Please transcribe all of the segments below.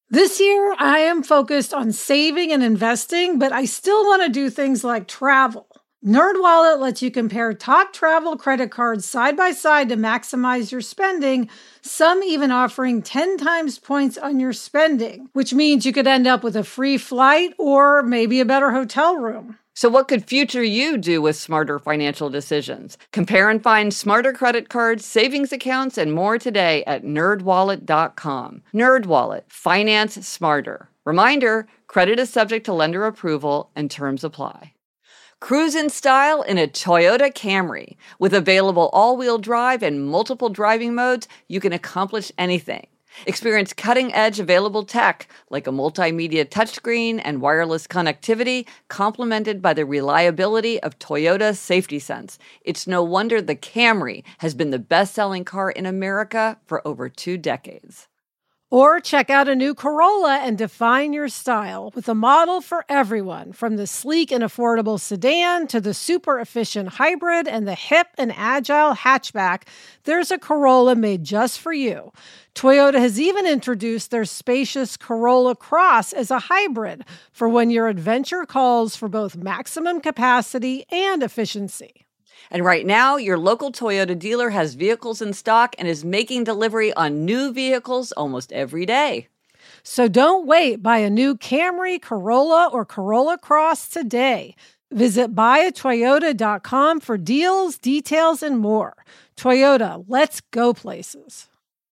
This year, I am focused on saving and investing, but I still want to do things like travel. NerdWallet lets you compare top travel credit cards side by side to maximize your spending, some even offering 10 times points on your spending, which means you could end up with a free flight or maybe a better hotel room. So what could future you do with smarter financial decisions? Compare and find smarter credit cards, savings accounts, and more today at nerdwallet.com. NerdWallet, finance smarter. Reminder, credit is subject to lender approval and terms apply. Cruise in style in a Toyota Camry. With available all-wheel drive and multiple driving modes, you can accomplish anything. Experience cutting-edge available tech like a multimedia touchscreen and wireless connectivity, complemented by the reliability of Toyota Safety Sense. It's no wonder the Camry has been the best-selling car in America for over 2 decades. Or check out a new Corolla and define your style with a model for everyone, from the sleek and affordable sedan to the super efficient hybrid and the hip and agile hatchback. There's a Corolla made just for you. Toyota has even introduced their spacious Corolla Cross as a hybrid for when your adventure calls for both maximum capacity and efficiency. And right now, your local Toyota dealer has vehicles in stock and is making delivery on new vehicles almost every day. So don't wait. Buy a new Camry, Corolla, or Corolla Cross today. Visit buyatoyota.com for deals, details, and more. Toyota, let's go places.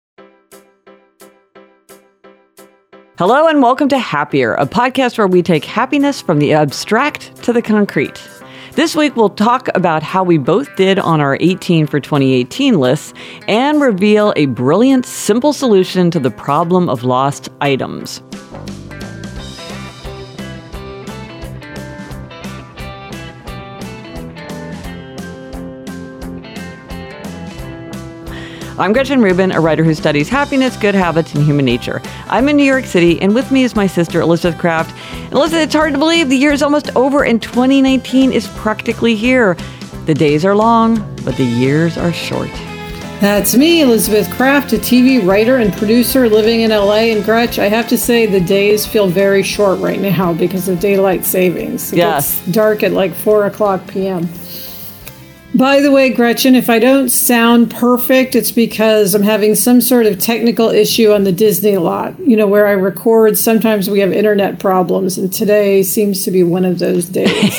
Hello and welcome to Happier, a podcast where we take happiness from the abstract to the concrete. This week, we'll talk about how we both did on our 18 for 2018 lists and reveal a brilliant, simple solution to the problem of lost items. I'm Gretchen Rubin, a writer who studies happiness, good habits, and human nature. I'm in New York City, and with me is my sister, Elizabeth Kraft. Elizabeth, it's hard to believe the year is almost over, and 2019 is practically here. The days are long, but the years are short. That's me, Elizabeth Kraft, a TV writer and producer living in LA. And Gretch, I have to say the days feel very short right now because of daylight savings. It gets dark at like 4 o'clock p.m. By the way, Gretchen, if I don't sound perfect, it's because I'm having some sort of technical issue on the Disney lot. You know, where I record, sometimes we have internet problems, and today seems to be one of those days.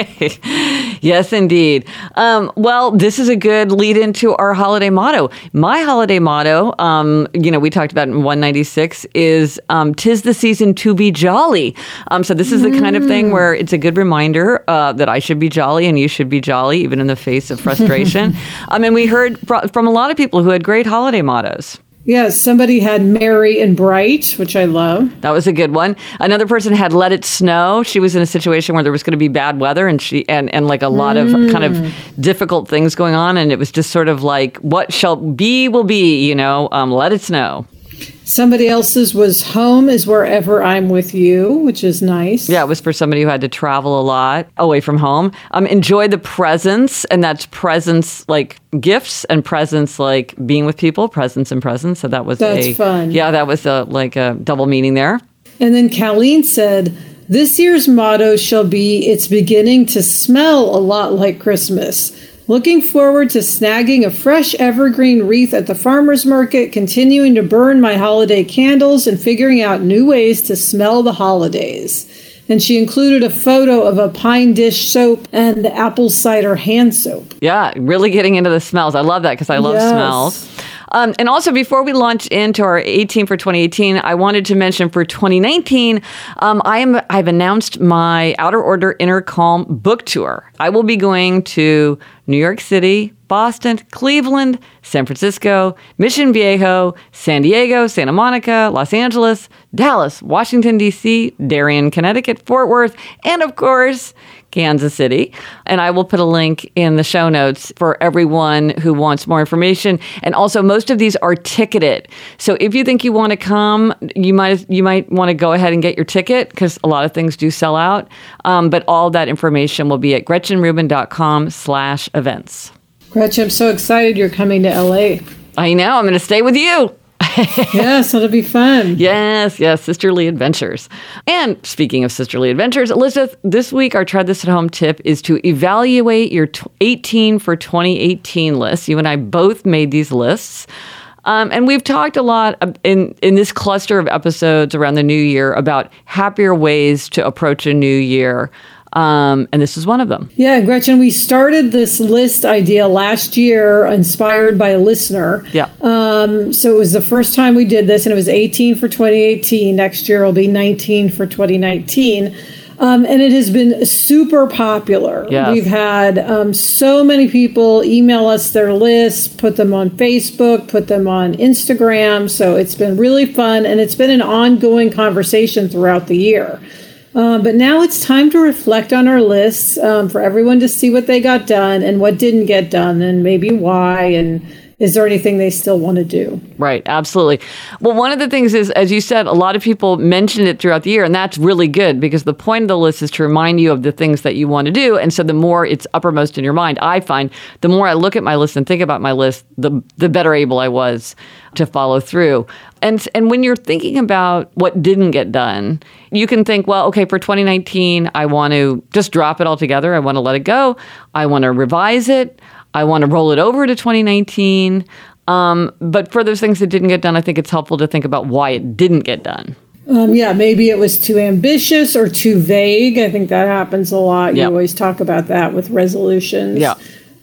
Yes, indeed. Well, this is a good lead into our holiday motto. My holiday motto, we talked about in 196, is 'tis the season to be jolly. So this is the kind of thing where it's a good reminder that I should be jolly and you should be jolly, even in the face of frustration. And we heard from a lot of people who had great holiday mottos. Yes, somebody had merry and bright, which I love. That was a good one. Another person had let it snow. She was in a situation where there was going to be bad weather and like a lot of kind of difficult things going on. And it was just sort of like, what shall be will be, let it snow. Somebody else's was home is wherever I'm with you, which is nice. Yeah, it was for somebody who had to travel a lot away from home. Enjoy the presents, and that's presents like gifts and presents like being with people, presents and presents. So that's fun. Yeah, that was a double meaning there. And then Colleen said, this year's motto shall be, it's beginning to smell a lot like Christmas. Looking forward to snagging a fresh evergreen wreath at the farmer's market, continuing to burn my holiday candles, and figuring out new ways to smell the holidays. And she included a photo of a pine dish soap and the apple cider hand soap. Yeah, really getting into the smells. I love that because I love smells. And also, before we launch into our 18 for 2018, I wanted to mention for 2019, I've announced my Outer Order Inner Calm book tour. I will be going to New York City, Boston, Cleveland, San Francisco, Mission Viejo, San Diego, Santa Monica, Los Angeles, Dallas, Washington, D.C., Darien, Connecticut, Fort Worth, and of course, Kansas City. And I will put a link in the show notes for everyone who wants more information. And also, most of these are ticketed. So if you think you want to come, you might want to go ahead and get your ticket because a lot of things do sell out. But all that information will be at GretchenRubin.com/events. Gretchen, I'm so excited you're coming to LA. I know. I'm going to stay with you. Yes, it'll be fun. Yes, sisterly adventures. And speaking of sisterly adventures, Elizabeth, this week our Try This at Home tip is to evaluate your 18 for 2018 list. You and I both made these lists. And we've talked a lot in this cluster of episodes around the new year about happier ways to approach a new year. And this is one of them. Yeah, Gretchen, we started this list idea last year, inspired by a listener. Yeah. So it was the first time we did this, and it was 18 for 2018. Next year will be 19 for 2019. And it has been super popular. Yes. We've had so many people email us their lists, put them on Facebook, put them on Instagram. So it's been really fun, and it's been an ongoing conversation throughout the year. But now it's time to reflect on our lists, for everyone to see what they got done and what didn't get done, and maybe why, and is there anything they still want to do? Right, absolutely. Well, one of the things is, as you said, a lot of people mention it throughout the year, and that's really good because the point of the list is to remind you of the things that you want to do. And so the more it's uppermost in your mind, I find the more I look at my list and think about my list, the better able I was to follow through. And when you're thinking about what didn't get done, you can think, well, okay, for 2019, I want to just drop it all together. I want to let it go. I want to revise it. I want to roll it over to 2019. But for those things that didn't get done, I think it's helpful to think about why it didn't get done. Maybe it was too ambitious or too vague. I think that happens a lot. You always talk about that with resolutions. Yeah.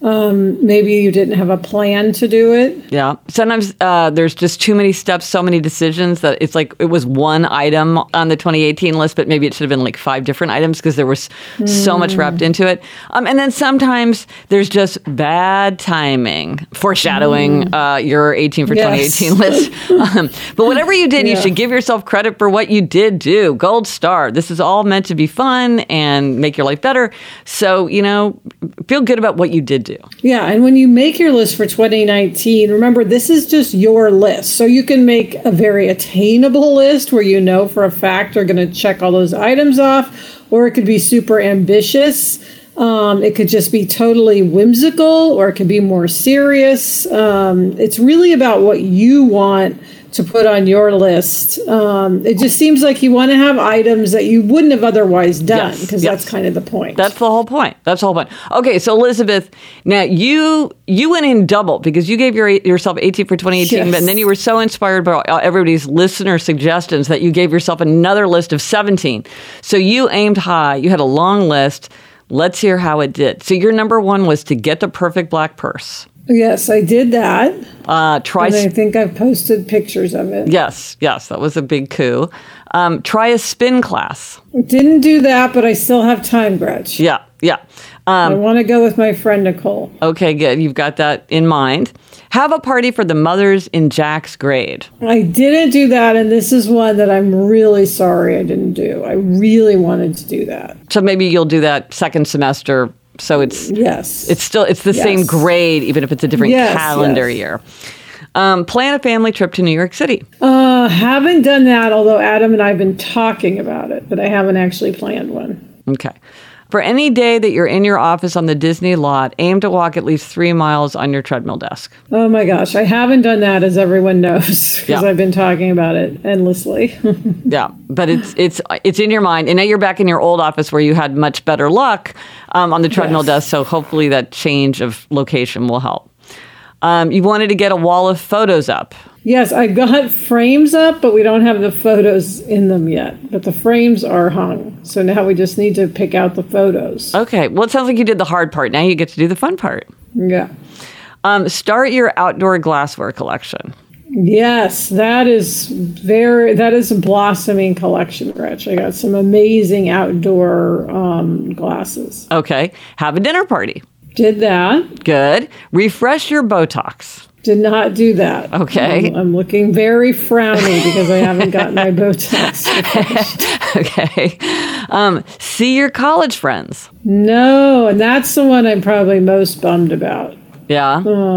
Maybe you didn't have a plan to do it. Yeah. Sometimes there's just too many steps, so many decisions that it's like it was one item on the 2018 list, but maybe it should have been like 5 different items because there was so much wrapped into it. And then sometimes there's just bad timing, foreshadowing your 18 for 2018 list. But whatever you did, you should give yourself credit for what you did do. Gold star. This is all meant to be fun and make your life better. So, feel good about what you did do. Yeah, and when you make your list for 2019, remember, this is just your list. So you can make a very attainable list where you know for a fact you're going to check all those items off, or it could be super ambitious. It could just be totally whimsical, or it could be more serious. It's really about what you want to put on your list. It just seems like you want to have items that you wouldn't have otherwise done, because that's kind of the point. That's the whole point. Okay, so Elizabeth, now you went in double because you gave yourself 18 for 2018, and then you were so inspired by everybody's listener suggestions that you gave yourself another list of 17. So you aimed high. You had a long list. Let's hear how it did. So your number 1 was to get the perfect black purse. Yes, I did that. And I think I've posted pictures of it. Yes, that was a big coup. Try a spin class. Didn't do that, but I still have time, Gretch. Yeah. I want to go with my friend Nicole. Okay, good. You've got that in mind. Have a party for the mothers in Jack's grade. I didn't do that, and this is one that I'm really sorry I didn't do. I really wanted to do that. So maybe you'll do that second semester. So it's the same grade, even if it's a different calendar year. Plan a family trip to New York City. Haven't done that, although Adam and I have been talking about it, but I haven't actually planned one. Okay. For any day that you're in your office on the Disney lot, aim to walk at least 3 miles on your treadmill desk. Oh my gosh, I haven't done that, as everyone knows, because I've been talking about it endlessly. Yeah, but it's in your mind, and now you're back in your old office where you had much better luck on the treadmill desk. So hopefully that change of location will help. You wanted to get a wall of photos up. Yes, I got frames up, but we don't have the photos in them yet. But the frames are hung. So now we just need to pick out the photos. Okay. Well, it sounds like you did the hard part. Now you get to do the fun part. Yeah. Start your outdoor glassware collection. Yes, that is a blossoming collection, Gretch. I got some amazing outdoor glasses. Okay. Have a dinner party. Did that. Good. Refresh your Botox. Did not do that. Okay. I'm looking very frowny because I haven't gotten my Botox. Okay. See your college friends. No, and that's the one I'm probably most bummed about. Yeah.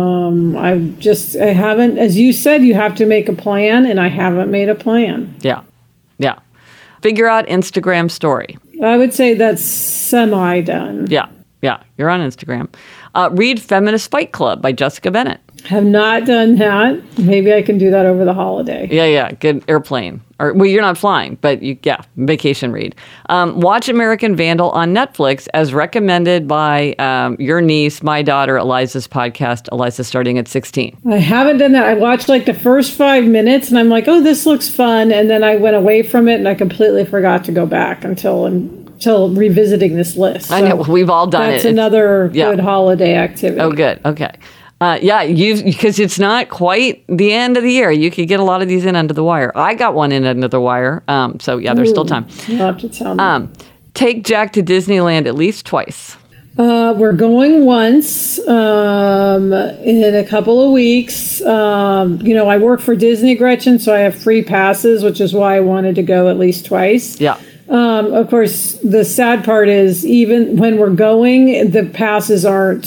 I haven't, as you said, you have to make a plan, and I haven't made a plan. Yeah. Figure out Instagram story. I would say that's semi-done. Yeah. You're on Instagram. Read Feminist Fight Club by Jessica Bennett. Have not done that. Maybe I can do that over the holiday. Yeah. Good airplane. Or, well, you're not flying, but vacation read. Watch American Vandal on Netflix as recommended by your niece, my daughter, Eliza's podcast, Eliza Starting at 16. I haven't done that. I watched like the first 5 minutes and I'm like, oh, this looks fun. And then I went away from it and I completely forgot to go back until revisiting this list. So I know. We've all done it. That's another good holiday activity. Oh, good. Okay. Because it's not quite the end of the year. You could get a lot of these in under the wire. I got one in under the wire. There's still time. You'll have to tell me. Take Jack to Disneyland at least twice. We're going once in a couple of weeks. I work for Disney, Gretchen, so I have free passes, which is why I wanted to go at least twice. Yeah. Of course, the sad part is even when we're going, the passes aren't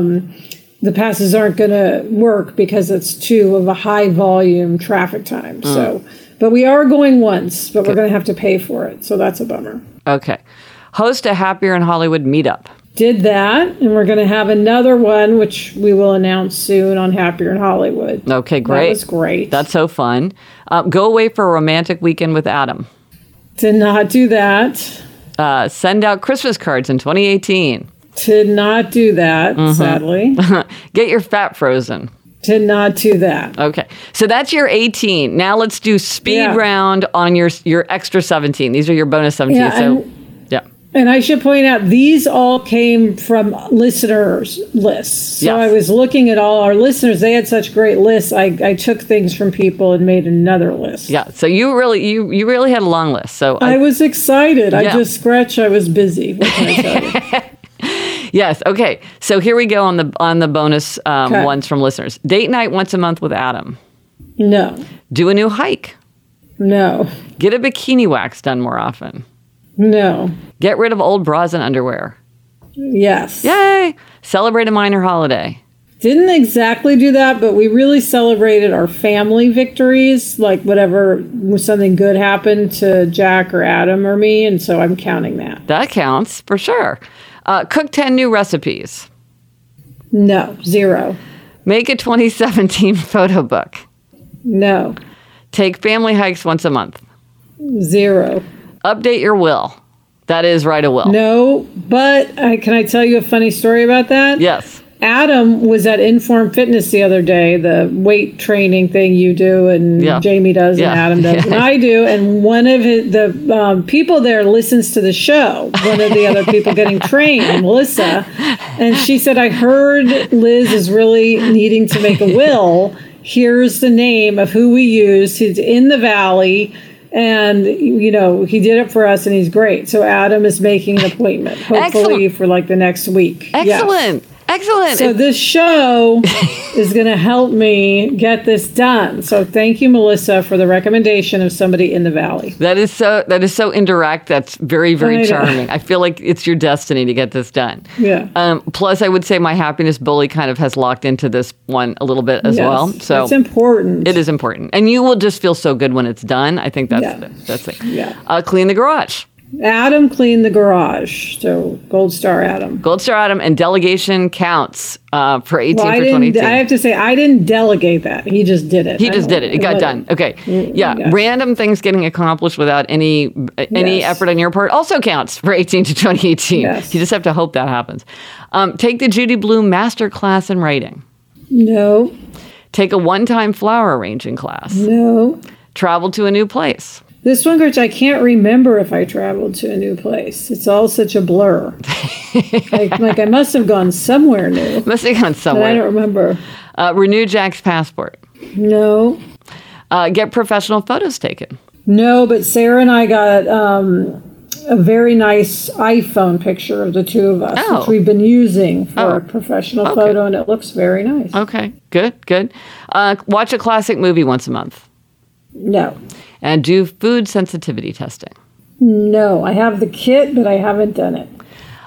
going to work because it's too of a high volume traffic time. So, but we are going once, but we're going to have to pay for it. So that's a bummer. Okay. Host a Happier in Hollywood meetup. Did that. And we're going to have another one, which we will announce soon on Happier in Hollywood. Okay, great. That was great. That's so fun. Go away for a romantic weekend with Adam. Did not do that. Send out Christmas cards in 2018. Did not do that, sadly. Get your fat frozen. Did not do that. Okay. So that's your 18. Now let's do speed round on your extra 17. These are your bonus 17. And I should point out, these all came from listeners' lists. So I was looking at all our listeners. They had such great lists. I took things from people and made another list. Yeah. So you really had a long list. So I was excited. I was busy. What can I tell you? Yes. Okay. So here we go on the bonus ones from listeners. Date night once a month with Adam. No. Do a new hike. No. Get a bikini wax done more often. No. Get rid of old bras and underwear. Yes. Yay. Celebrate a minor holiday. Didn't exactly do that, but we really celebrated our family victories, like whatever something good happened to Jack or Adam or me, and so I'm counting that. That counts for sure. Cook 10 new recipes. No, 0. Make a 2017 photo book. No. Take family hikes once a month. 0. Update your will. That is write a will. No, but can I tell you a funny story about that? Yes. Adam was at Inform Fitness the other day, the weight training thing you do and Jamie does and Adam does and I do. And one of the people there listens to the show, one of the other people getting trained, Melissa. And she said, I heard Liz is really needing to make a will. Here's the name of who we use. He's in the Valley. And, he did it for us and he's great. So Adam is making an appointment, hopefully for like the next week. Excellent. Yes. Excellent. So this show is going to help me get this done. So thank you, Melissa, for the recommendation of somebody in the Valley. That is so indirect. That's very, very charming. I feel like it's your destiny to get this done. Yeah. Plus, I would say my happiness bully kind of has locked into this one a little bit as well. So it's important. It is important. And you will just feel so good when it's done. I think that's it. Yeah. Clean the garage. Adam cleaned the garage. So Gold Star Adam. Gold Star Adam, and delegation counts for 18 for 2018. I have to say, I didn't delegate that. He just did it. He just did it. It got done. Okay. Yeah. Random things getting accomplished without any effort on your part also counts for 18 to 2018. Yes. You just have to hope that happens. Take the Judy Blume master class in writing. No. Take a one-time flower arranging class. No. Travel to a new place. This one, Gretch, I can't remember if I traveled to a new place. It's all such a blur. like I must have gone somewhere new. Must have gone somewhere. But I don't remember. Renew Jack's passport. No. Get professional photos taken. No, but Sarah and I got a very nice iPhone picture of the two of us, which we've been using for a professional photo, and it looks very nice. Okay, good. Watch a classic movie once a month. No. And do food sensitivity testing. No, I have the kit, but I haven't done it.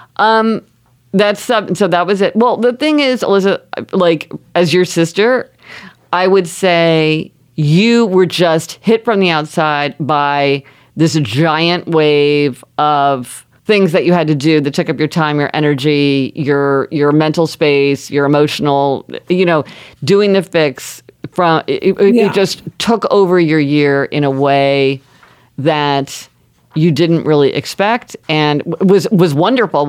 So that was it. Well, the thing is, Alyssa, like as your sister, I would say you were just hit from the outside by this giant wave of things that you had to do that took up your time, your energy, your mental space, your emotional, doing the fix it just took over your year in a way that you didn't really expect, and was wonderful,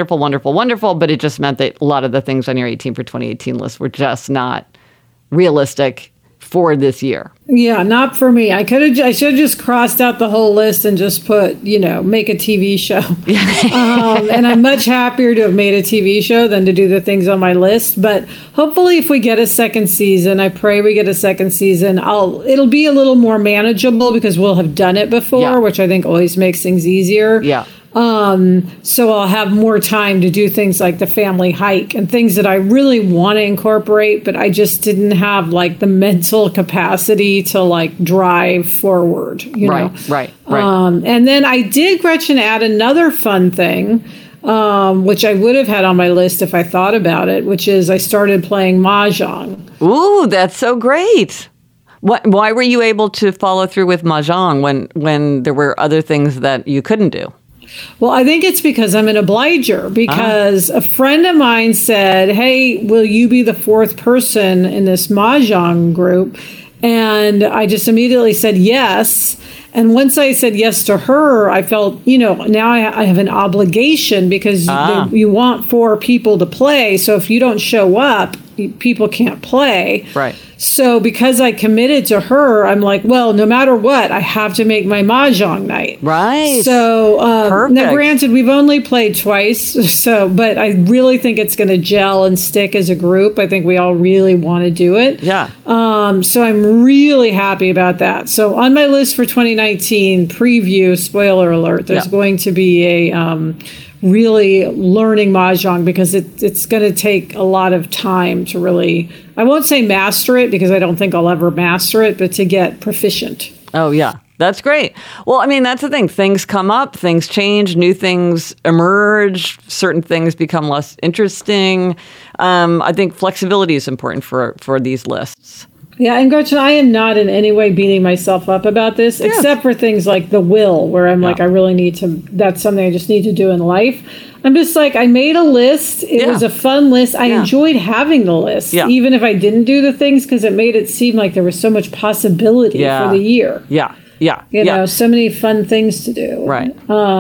but it just meant that a lot of the things on your 18 for 2018 list were just not realistic for this year. Yeah, not for me. I should have just crossed out the whole list and just put, make a TV show. And I'm much happier to have made a TV show than to do the things on my list. But hopefully if we get a second season, I pray we get a second season, it'll be a little more manageable because we'll have done it before, which I think always makes things easier. Yeah. So I'll have more time to do things like the family hike and things that I really want to incorporate, but I just didn't have like the mental capacity to like drive forward, you know? Right. And then I did, Gretchen, add another fun thing, which I would have had on my list if I thought about it, which is I started playing Mahjong. Ooh, that's so great. Why were you able to follow through with Mahjong when there were other things that you couldn't do? Well, I think it's because I'm an obliger, because a friend of mine said, hey, will you be the fourth person in this Mahjong group? And I just immediately said yes. And once I said yes to her, I felt, now I have an obligation because you want 4 people to play. So if you don't show up, people can't play. Right. So because I committed to her, I'm like, well, no matter what, I have to make my Mahjong night. Right. So Perfect. Now, granted, we've only played twice, but I really think it's going to gel and stick as a group. I think we all really want to do it. Yeah. So I'm really happy about that. So on my list for 2019 preview, spoiler alert, there's going to be a really learning Mahjong, because it's going to take a lot of time to really, I won't say master it because I don't think I'll ever master it, but to get proficient. Oh, yeah. That's great. Well, I mean, that's the thing. Things come up, things change, new things emerge, certain things become less interesting. I think flexibility is important for these lists. Yeah, and Gretchen, I am not in any way beating myself up about this, except for things like the will, where I'm like, I really need to, that's something I just need to do in life. I'm just like, I made a list. It was a fun list. I enjoyed having the list, even if I didn't do the things, because it made it seem like there was so much possibility for the year. You know, so many fun things to do. Right.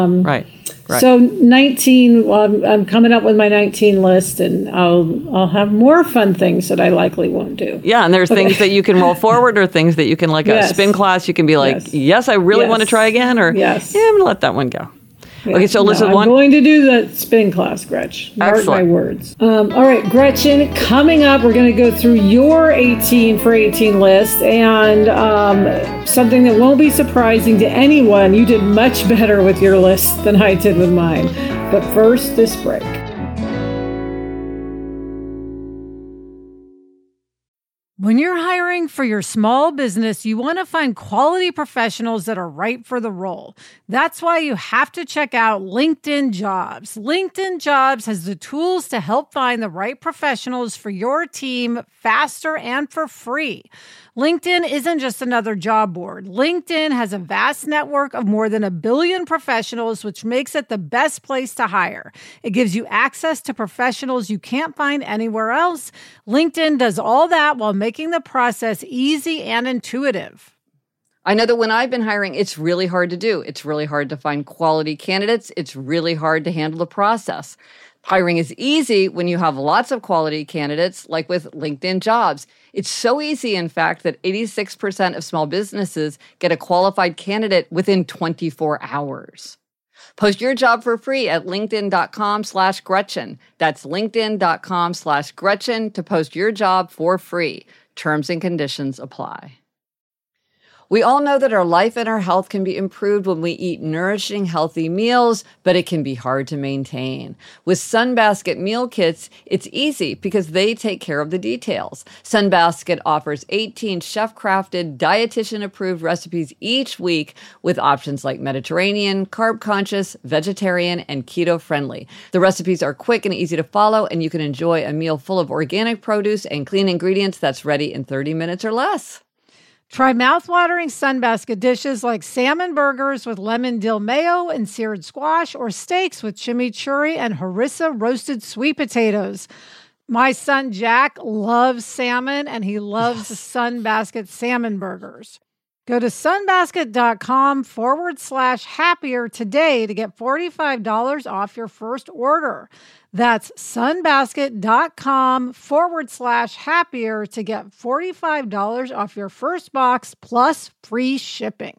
So 19, I'm coming up with my 19 list, and I'll have more fun things that I likely won't do. Yeah, and there's things that you can roll forward, or things that you can, like a spin class, you can be like, yes, I really want to try again, or yeah, I'm going to let that one go. Yeah. Okay, so listen, I'm going to do the spin class, Gretchen. Mark my words. All right, Gretchen, coming up, we're going to go through your 18 for 18 list, and something that won't be surprising to anyone. You did much better with your list than I did with mine. But first, this break. When you're hiring for your small business, you want to find quality professionals that are right for the role. That's why you have to check out LinkedIn Jobs. LinkedIn Jobs has the tools to help find the right professionals for your team faster and for free. LinkedIn isn't just another job board. LinkedIn has a vast network of more than 1 billion professionals, which makes it the best place to hire. It gives you access to professionals you can't find anywhere else. LinkedIn does all that while making the process easy and intuitive. I know that when I've been hiring, it's really hard to do. It's really hard to find quality candidates. It's really hard to handle the process. Hiring is easy when you have lots of quality candidates, like with LinkedIn Jobs. It's so easy, in fact, that 86% of small businesses get a qualified candidate within 24 hours. Post your job for free at linkedin.com/Gretchen. That's linkedin.com/Gretchen to post your job for free. Terms and conditions apply. We all know that our life and our health can be improved when we eat nourishing, healthy meals, but it can be hard to maintain. With Sunbasket meal kits, it's easy because they take care of the details. Sunbasket offers 18 chef-crafted, dietitian-approved recipes each week with options like Mediterranean, carb-conscious, vegetarian, and keto-friendly. The recipes are quick and easy to follow, and you can enjoy a meal full of organic produce and clean ingredients that's ready in 30 minutes or less. Try mouthwatering Sunbasket dishes like salmon burgers with lemon dill mayo and seared squash, or steaks with chimichurri and harissa roasted sweet potatoes. My son Jack loves salmon, and he loves Sunbasket salmon burgers. Go to sunbasket.com/happier today to get $45 off your first order. That's sunbasket.com/happier to get $45 off your first box plus free shipping.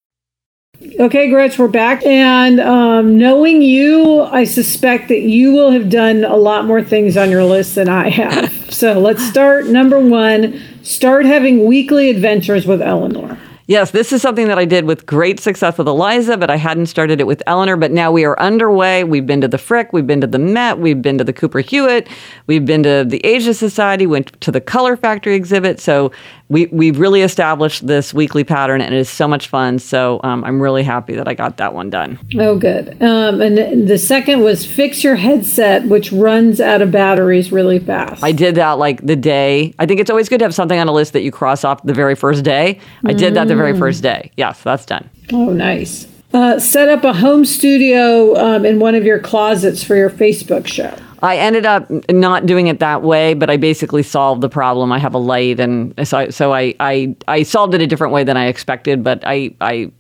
Okay, Gretch, we're back. And knowing you, I suspect that you will have done a lot more things on your list than I have. So let's start. Number 1, start having weekly adventures with Eleanor. Yes, this is something that I did with great success with Eliza, but I hadn't started it with Eleanor. But now we are underway. We've been to the Frick, we've been to the Met, we've been to the Cooper Hewitt, we've been to the Asia Society, went to the Color Factory exhibit. So we've really established this weekly pattern, and it is so much fun. So I'm really happy that I got that one done. Oh, good. And the second was fix your headset, which runs out of batteries really fast. I did that like the day. I think it's always good to have something on a list that you cross off the very first day. I did that the very first day. Yes, that's done. Oh, nice. Set up a home studio in one of your closets for your Facebook show. I ended up not doing it that way, but I basically solved the problem. I have a light, and so I solved it a different way than I expected, but I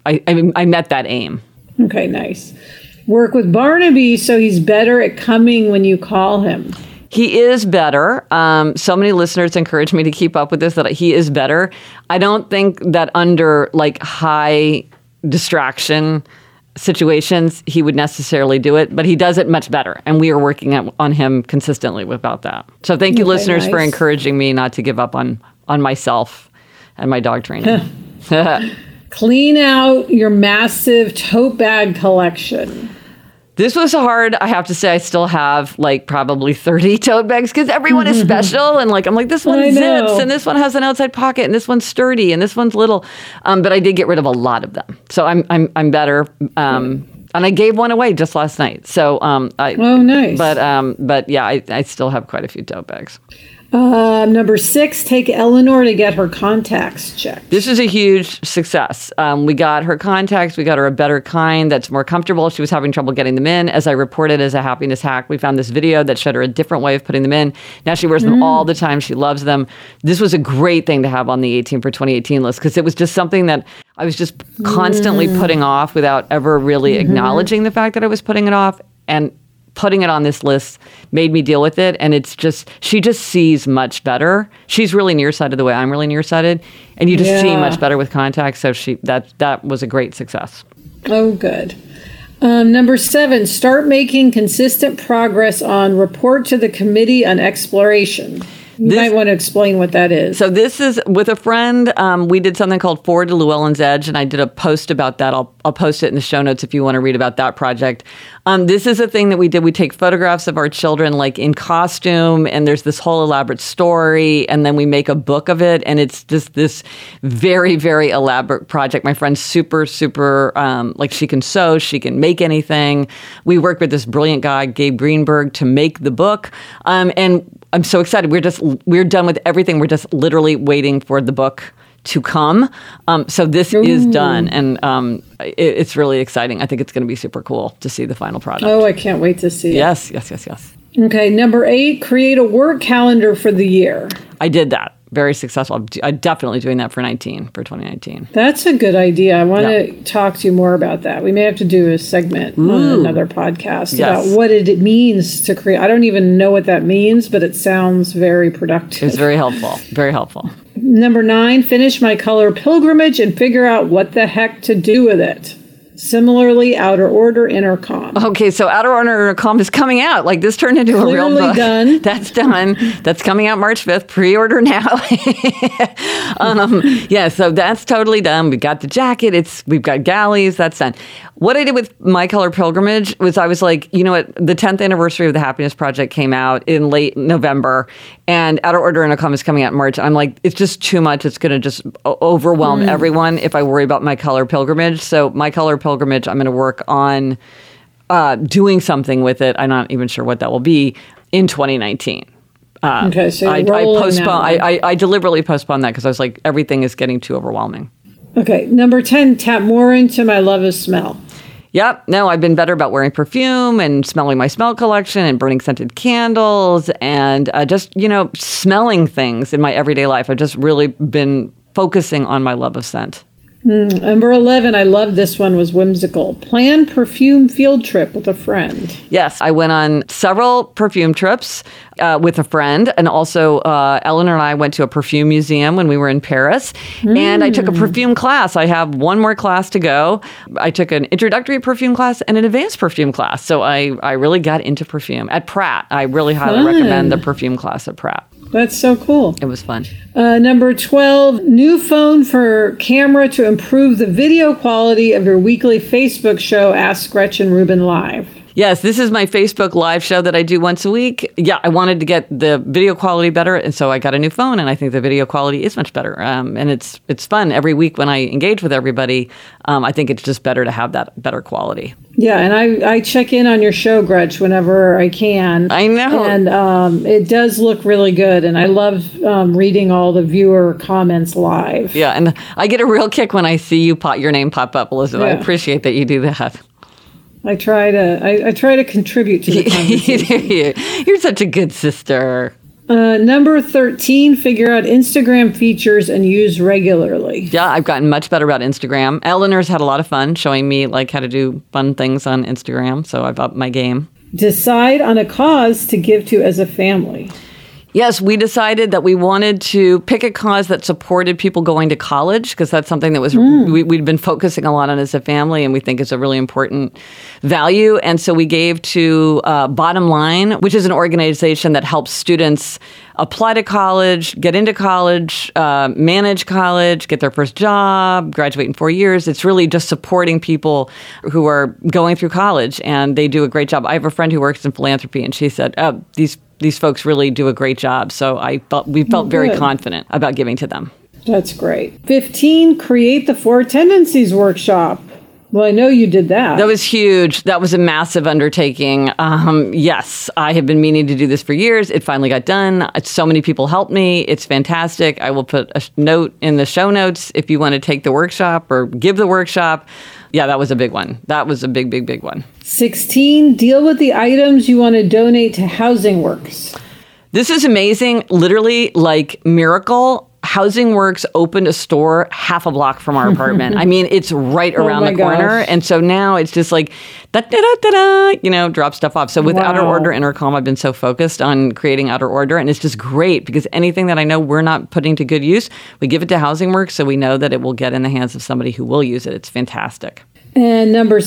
met that aim. Okay, nice. Work with Barnaby so he's better at coming when you call him. He is better. So many listeners encourage me to keep up with this, that he is better. I don't think that under like high distraction situations, he would necessarily do it, but he does it much better. And we are working on him consistently about that. So thank you, listeners, for encouraging me not to give up on myself and my dog training. Clean out your massive tote bag collection. This was hard. I have to say, I still have like probably 30 tote bags because everyone is special. And I'm like, this one zips and this one has an outside pocket and this one's sturdy and this one's little. But I did get rid of a lot of them. So I'm better. And I gave one away just last night. So nice. But yeah, I still have quite a few tote bags. Number 6, take Eleanor to get her contacts checked. This is a huge success. We got her contacts. We got her a better kind that's more comfortable. She was having trouble getting them in. As I reported as a happiness hack, we found this video that showed her a different way of putting them in. Now she wears them all the time. She loves them. This was a great thing to have on the 18 for 2018 list because it was just something that I was just constantly putting off without ever really acknowledging the fact that I was putting it off. And putting it on this list made me deal with it. And it's just, she just sees much better. She's really nearsighted the way I'm really nearsighted. And you just see much better with contacts. So that was a great success. Oh, good. Number 7, start making consistent progress on report to the Committee on Exploration. You might want to explain what that is. So this is with a friend. We did something called Forward to Llewellyn's Edge, and I did a post about that. I'll post it in the show notes if you want to read about that project. This is a thing that we did. We take photographs of our children like in costume, and there's this whole elaborate story, and then we make a book of it, and it's just this very, very elaborate project. My friend's super, like she can sew, she can make anything. We worked with this brilliant guy, Gabe Greenberg, to make the book, and I'm so excited. We're done with everything. We're just literally waiting for the book to come. So this is done, and it's really exciting. I think it's going to be super cool to see the final product. Oh, I can't wait to see it. Yes. Okay, number 8, create a work calendar for the year. I did that. Very successful. I'm definitely doing that for 2019. That's a good idea. I want to talk to you more about that. We may have to do a segment on another podcast about what it means to create. I don't even know what that means, but it sounds very productive. It's very helpful. Very helpful. Number 9, finish my color pilgrimage and figure out what the heck to do with it. Similarly, Outer Order Intercom. Okay, so Outer Order Intercom is coming out. Like, this turned into a real book. Done. That's done. That's coming out March 5th. Pre-order now. So that's totally done. We've got the jacket. We've got galleys. That's done. What I did with My Color Pilgrimage was I was like, you know what? The 10th anniversary of the Happiness Project came out in late November, and Outer Order Intercom is coming out in March. I'm like, it's just too much. It's going to just overwhelm everyone if I worry about My Color Pilgrimage. So My Color Pilgrimage, I'm going to work on doing something with it. I'm not even sure what that will be in 2019. Okay, so I deliberately postponed that because I was like, everything is getting too overwhelming. Okay, number 10, tap more into my love of smell. Yep. No, I've been better about wearing perfume and smelling my smell collection and burning scented candles and just, smelling things in my everyday life. I've just really been focusing on my love of scent. Number 11, I love this one, was whimsical. Plan perfume field trip with a friend. Yes, I went on several perfume trips with a friend. And also, Eleanor and I went to a perfume museum when we were in Paris. And I took a perfume class. I have one more class to go. I took an introductory perfume class and an advanced perfume class. So I really got into perfume at Pratt. I really highly recommend the perfume class at Pratt. That's so cool. It was fun. Number 12, new phone for camera to improve the video quality of your weekly Facebook show, Ask Gretchen Rubin Live. Yes, this is my Facebook Live show that I do once a week. Yeah, I wanted to get the video quality better, and so I got a new phone, and I think the video quality is much better. And it's fun. Every week when I engage with everybody, I think it's just better to have that better quality. Yeah, and I check in on your show, Gretch, whenever I can. I know. And it does look really good, and I love reading all the viewer comments live. Yeah, and I get a real kick when I see your name pop up, Elizabeth. Yeah. I appreciate that you do that. I try to contribute to the conversation. You're such a good sister. Number 13, figure out Instagram features and use regularly. Yeah, I've gotten much better about Instagram. Eleanor's had a lot of fun showing me how to do fun things on Instagram, so I've upped my game. Decide on a cause to give to as a family. Yes, we decided that we wanted to pick a cause that supported people going to college, because that's something that was we'd been focusing a lot on as a family, and we think is a really important value. And so we gave to Bottom Line, which is an organization that helps students apply to college, get into college, manage college, get their first job, graduate in 4 years. It's really just supporting people who are going through college, and they do a great job. I have a friend who works in philanthropy, and she said, these folks really do a great job. So we felt very confident about giving to them. That's great. 15, create the 4 tendencies workshop. Well, I know you did that. That was huge. That was a massive undertaking. Yes, I have been meaning to do this for years. It finally got done. So many people helped me. It's fantastic. I will put a note in the show notes if you want to take the workshop or give the workshop. Yeah, that was a big one. That was a big, big, big one. 16, deal with the items you want to donate to Housing Works. This is amazing. Literally, like miracle. Housing Works opened a store half a block from our apartment. I mean, it's right around the corner. And so now it's just like, drop stuff off. So with Outer Order Intercom, I've been so focused on creating Outer Order. And it's just great because anything that I know we're not putting to good use, we give it to Housing Works so we know that it will get in the hands of somebody who will use it. It's fantastic. And number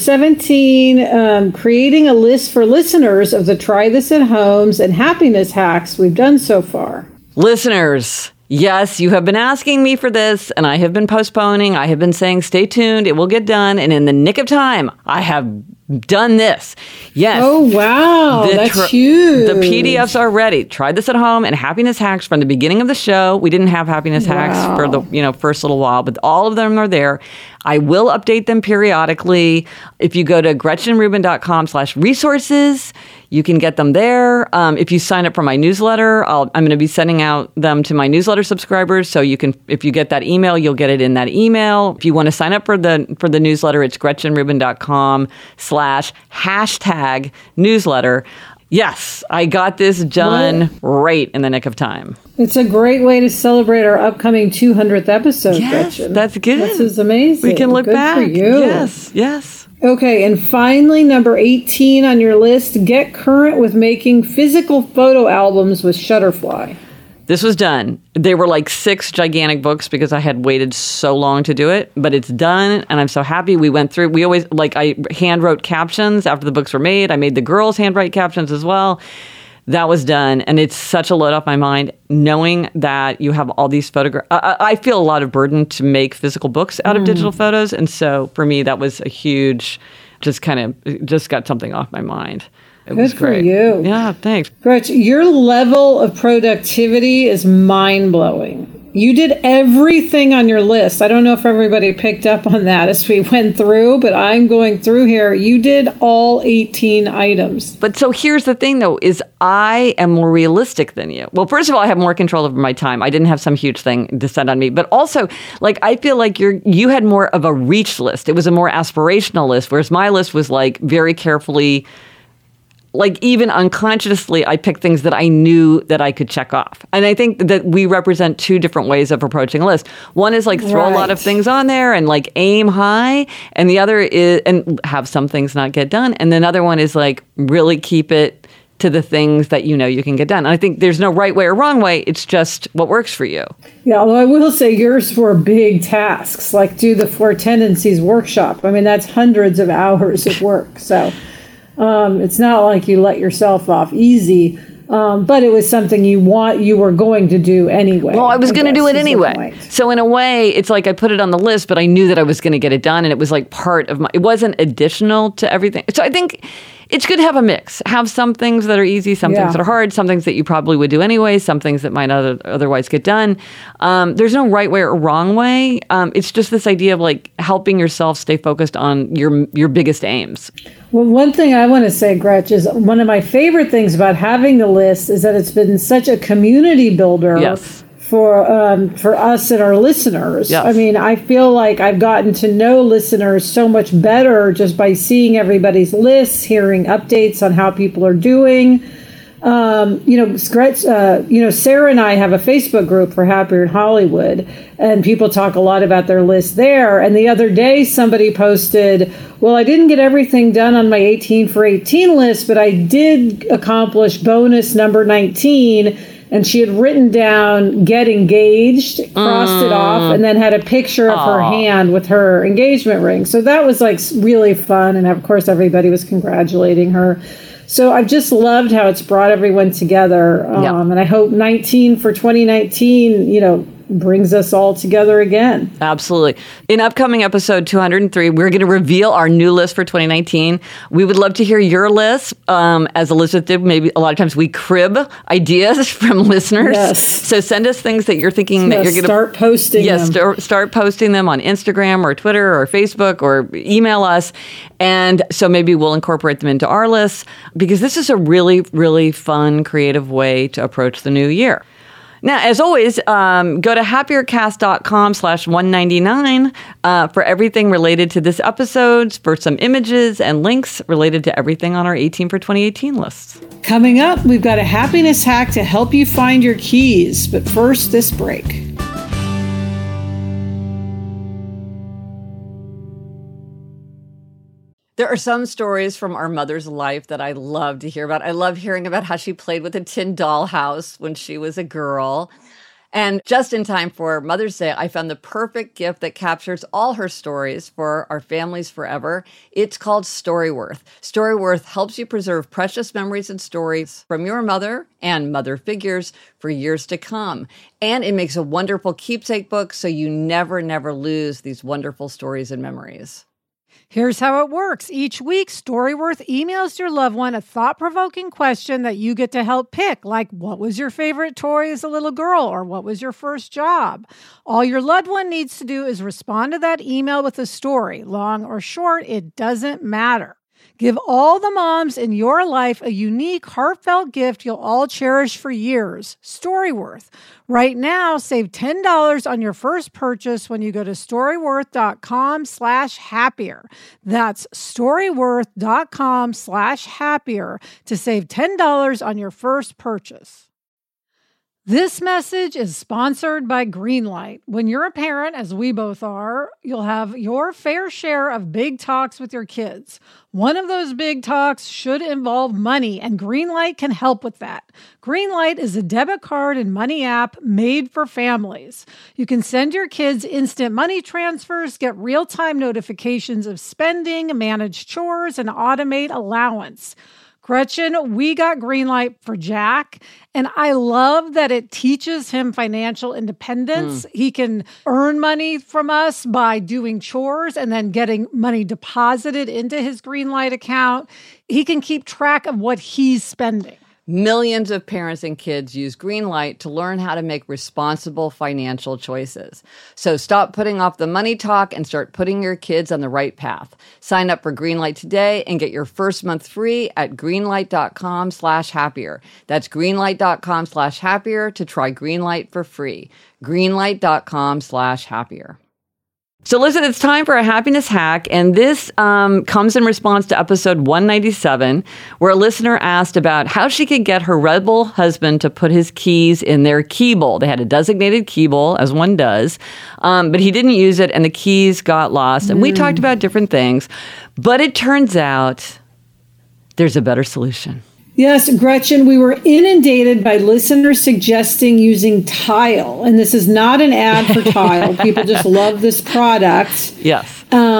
17, creating a list for listeners of the Try This at Homes and happiness hacks we've done so far. Listeners, yes, you have been asking me for this, and I have been postponing. I have been saying, stay tuned. It will get done. And in the nick of time, I have done this. Yes. Oh, wow. That's huge. The PDFs are ready. Try This at Home and happiness hacks from the beginning of the show. We didn't have happiness hacks for the first little while, but all of them are there. I will update them periodically. If you go to GretchenRubin.com/resources, you can get them there. If you sign up for my newsletter, I'm going to be sending out them to my newsletter subscribers. So you can, if you get that email, you'll get it in that email. If you want to sign up for the newsletter, it's GretchenRubin.com/#newsletter. Yes, I got this done right in the nick of time. It's a great way to celebrate our upcoming 200th episode, Gretchen. That's good. This is amazing. We can look back. For you. Yes. Okay, and finally, number 18 on your list, get current with making physical photo albums with Shutterfly. This was done. They were like 6 gigantic books because I had waited so long to do it, but it's done, and I'm so happy. We went through, I hand wrote captions after the books were made. I made the girls handwrite captions as well. That was done, and it's such a load off my mind knowing that you have all these photographs. I feel a lot of burden to make physical books out of digital photos, and so for me, that was a huge, just got something off my mind. It was great. Good for you. Yeah, thanks. Gretch, your level of productivity is mind-blowing. You did everything on your list. I don't know if everybody picked up on that as we went through, but I'm going through here. You did all 18 items. But so here's the thing, though, is I am more realistic than you. Well, first of all, I have more control over my time. I didn't have some huge thing descend on me. But also, like, I feel like you had more of a reach list. It was a more aspirational list, whereas my list was like very carefully, like even unconsciously, I picked things that I knew that I could check off. And I think that we represent two different ways of approaching a list. One is like throw a lot of things on there and like aim high. And the other is, and have some things not get done. And another one is like really keep it to the things that you know you can get done. And I think there's no right way or wrong way. It's just what works for you. Yeah, although I will say yours were big tasks, like do the 4 tendencies workshop. I mean, that's hundreds of hours of work. So it's not like you let yourself off easy, but it was something you were going to do anyway. Well, I was going to do it anyway. So in a way, it's like I put it on the list, but I knew that I was going to get it done. And it was like part of it wasn't additional to everything. So I think it's good to have a mix. Have some things that are easy, some things that are hard, some things that you probably would do anyway, some things that might not otherwise get done. There's no right way or wrong way. It's just this idea of like helping yourself stay focused on your biggest aims. Well, one thing I want to say, Gretch, is one of my favorite things about having the list is that it's been such a community builder for us and our listeners. Yes. I mean, I feel like I've gotten to know listeners so much better just by seeing everybody's lists, hearing updates on how people are doing. Gretch, Sarah and I have a Facebook group for Happier in Hollywood, and people talk a lot about their list there. And the other day, somebody posted, well, I didn't get everything done on my 18 for 18 list, but I did accomplish bonus number 19. And she had written down get engaged, crossed it off, and then had a picture of her hand with her engagement ring. So that was like really fun. And of course, everybody was congratulating her. So I've just loved how it's brought everyone together. And I hope 19 for 2019, brings us all together again. Absolutely. In upcoming episode 203, we're going to reveal our new list for 2019. We would love to hear your list. As Elizabeth did, maybe a lot of times we crib ideas from listeners. Yes. So send us things that you're thinking that you're going to start posting. Yes, start posting them on Instagram or Twitter or Facebook or email us. And so maybe we'll incorporate them into our list because this is a really, really fun, creative way to approach the new year. Now, as always, go to happiercast.com/199 for everything related to this episode, for some images and links related to everything on our 18 for 2018 lists. Coming up, we've got a happiness hack to help you find your keys. But first, this break. There are some stories from our mother's life that I love to hear about. I love hearing about how she played with a tin dollhouse when she was a girl. And just in time for Mother's Day, I found the perfect gift that captures all her stories for our families forever. It's called Storyworth. Storyworth helps you preserve precious memories and stories from your mother and mother figures for years to come. And it makes a wonderful keepsake book so you never lose these wonderful stories and memories. Here's how it works. Each week, Storyworth emails your loved one a thought-provoking question that you get to help pick, like what was your favorite toy as a little girl, or what was your first job? All your loved one needs to do is respond to that email with a story. Long or short, it doesn't matter. Give all the moms in your life a unique, heartfelt gift you'll all cherish for years. Storyworth. Right now, save $10 on your first purchase when you go to storyworth.com/happier. That's storyworth.com/happier to save $10 on your first purchase. This message is sponsored by Greenlight. When you're a parent, as we both are, you'll have your fair share of big talks with your kids. One of those big talks should involve money, and Greenlight can help with that. Greenlight is a debit card and money app made for families. You can send your kids instant money transfers, get real-time notifications of spending, manage chores, and automate allowance. Gretchen, we got Greenlight for Jack, and I love that it teaches him financial independence. He can earn money from us by doing chores and then getting money deposited into his Greenlight account. He can keep track of what he's spending. Millions of parents and kids use Greenlight to learn how to make responsible financial choices. So stop putting off the money talk and start putting your kids on the right path. Sign up for Greenlight today and get your first month free at greenlight.com/happier. That's greenlight.com/happier to try Greenlight for free. greenlight.com/happier. So listen, it's time for a happiness hack, and this comes in response to episode 197, where a listener asked about how she could get her rebel husband to put his keys in their key bowl. They had a designated key bowl, as one does, but he didn't use it, and the keys got lost. And we talked about different things, but it turns out there's a better solution. Yes, Gretchen, we were inundated by listeners suggesting using Tile. And this is not an ad for Tile. People just love this product. Yes.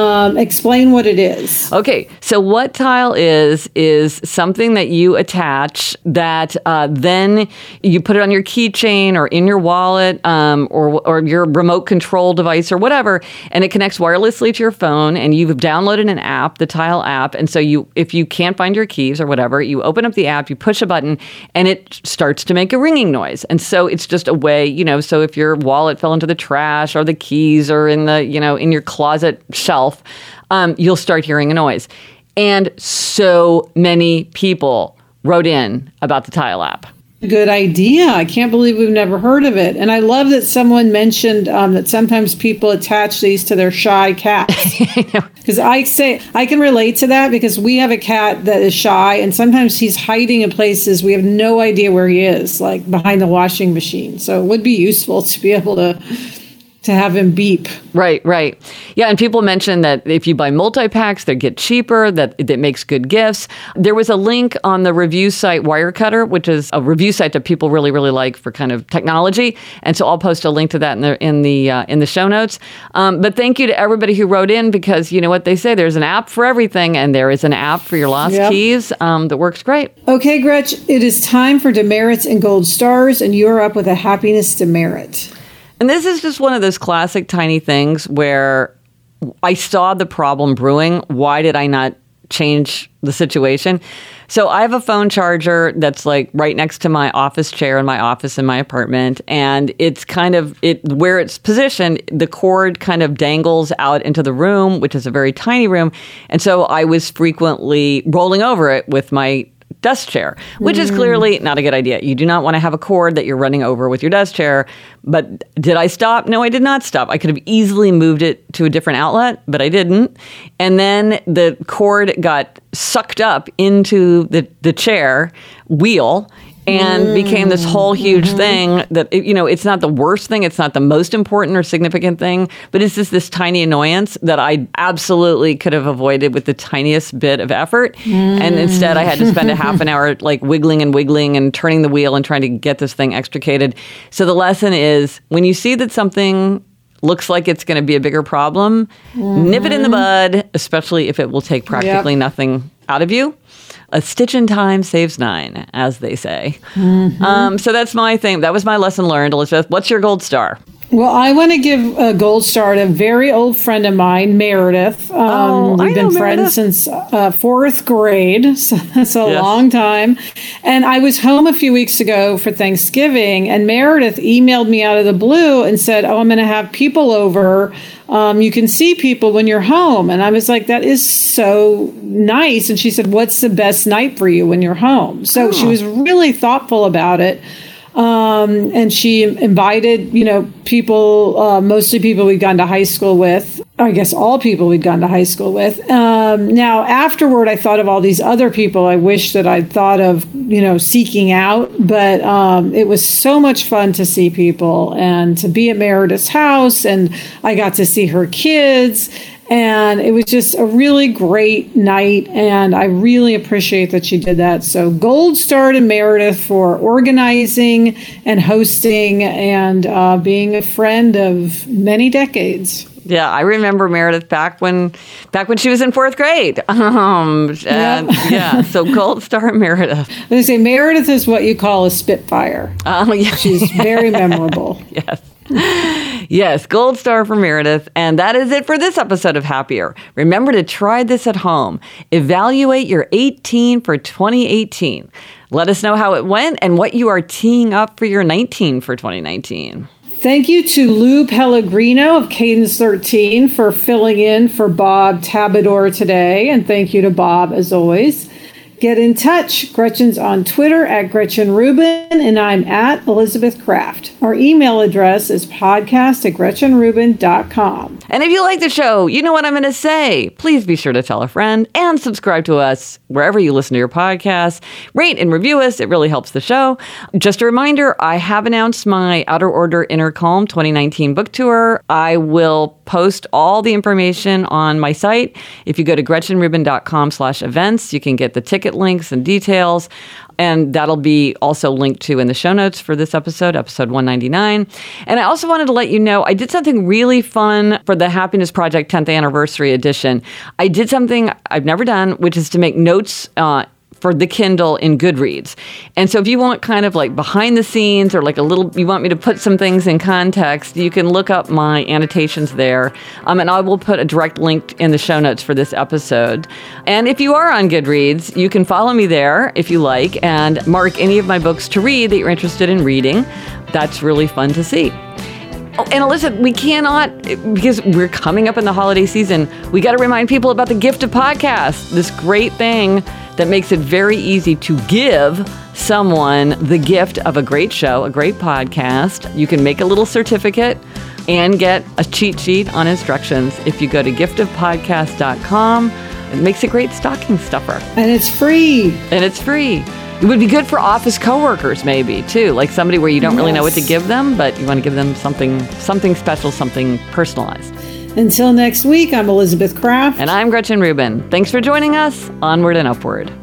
Explain what it is. Okay, so what Tile is something that you attach that then you put it on your keychain or in your wallet or your remote control device or whatever, and it connects wirelessly to your phone, and you've downloaded an app, the Tile app, and so if you can't find your keys or whatever, you open up the app, you push a button, and it starts to make a ringing noise. And so it's just a way, so if your wallet fell into the trash or the keys or in the, in your closet shelf, you'll start hearing a noise. And so many people wrote in about the Tile app. Good idea. I can't believe we've never heard of it. And I love that someone mentioned that sometimes people attach these to their shy cats. Because I can relate to that because we have a cat that is shy, and sometimes he's hiding in places we have no idea where he is, like behind the washing machine. So it would be useful to be able to have him beep. Right. Yeah, and people mentioned that if you buy multi-packs, they get cheaper, that makes good gifts. There was a link on the review site Wirecutter, which is a review site that people really, really like for kind of technology. And so I'll post a link to that in the show notes. But thank you to everybody who wrote in, because you know what they say, there's an app for everything, and there is an app for your lost keys that works great. Okay, Gretch, it is time for demerits and gold stars, and you're up with a happiness demerit. And this is just one of those classic tiny things where I saw the problem brewing. Why did I not change the situation? So I have a phone charger that's like right next to my office chair in my office in my apartment. And it's kind of where it's positioned, the cord kind of dangles out into the room, which is a very tiny room. And so I was frequently rolling over it with my desk chair, which is clearly not a good idea. You do not want to have a cord that you're running over with your desk chair. But did I stop? No, I did not stop. I could have easily moved it to a different outlet, but I didn't. And then the cord got sucked up into the chair wheel and became this whole huge thing that, it's not the worst thing. It's not the most important or significant thing, but it's just this tiny annoyance that I absolutely could have avoided with the tiniest bit of effort. And instead I had to spend a half an hour like wiggling and turning the wheel and trying to get this thing extricated. So the lesson is, when you see that something looks like it's going to be a bigger problem, nip it in the bud, especially if it will take practically nothing out of you. A stitch in time saves 9, as they say. So that's my thing. That was my lesson learned. Elizabeth, what's your gold star? Well, I want to give a gold star to a very old friend of mine, Meredith. We've been friends since 4th grade, so that's a long time. And I was home a few weeks ago for Thanksgiving, and Meredith emailed me out of the blue and said, I'm going to have people over. You can see people when you're home. And I was like, that is so nice. And she said, what's the best night for you when you're home? So she was really thoughtful about it. And she invited, people, mostly people we'd gone to high school with. I guess all people we'd gone to high school with. Now, afterward, I thought of all these other people I wish that I'd thought of, seeking out. But it was so much fun to see people and to be at Meredith's house. And I got to see her kids. And it was just a really great night, and I really appreciate that she did that. So gold star to Meredith for organizing and hosting and being a friend of many decades. Yeah, I remember Meredith back when she was in 4th grade. So gold star Meredith. They say Meredith is what you call a spitfire. She's very memorable. Yes. Yes, gold star for Meredith. And that is it for this episode of Happier. Remember to try this at home. Evaluate your 18 for 2018. Let us know how it went and what you are teeing up for your 19 for 2019. Thank you to Lou Pellegrino of Cadence 13 for filling in for Bob Tabador today. And thank you to Bob, as always. Get in touch. Gretchen's on Twitter at Gretchen Rubin, and I'm at Elizabeth Craft. Our email address is podcast@GretchenRubin.com. And if you like the show, you know what I'm going to say. Please be sure to tell a friend and subscribe to us wherever you listen to your podcasts. Rate and review us. It really helps the show. Just a reminder, I have announced my Outer Order Inner Calm 2019 book tour. I will post all the information on my site. If you go to GretchenRubin.com/events, you can get the ticket links and details. And that'll be also linked to in the show notes for this episode 199. And I also wanted to let you know, I did something really fun for the Happiness Project 10th Anniversary Edition. I did something I've never done, which is to make notes for the Kindle in Goodreads. And so if you want kind of like behind the scenes or like a little, you want me to put some things in context, you can look up my annotations there. And I will put a direct link in the show notes for this episode. And if you are on Goodreads, you can follow me there if you like and mark any of my books to read that you're interested in reading. That's really fun to see. Oh, and Elizabeth, we cannot, because we're coming up in the holiday season, we got to remind people about the gift of podcasts, this great thing that makes it very easy to give someone the gift of a great show, a great podcast. You can make a little certificate and get a cheat sheet on instructions if you go to giftofpodcast.com. It makes a great stocking stuffer. And it's free. It would be good for office coworkers, maybe, too. Like somebody where you don't really know what to give them, but you want to give them something special, something personalized. Until next week, I'm Elizabeth Craft. And I'm Gretchen Rubin. Thanks for joining us. Onward and upward.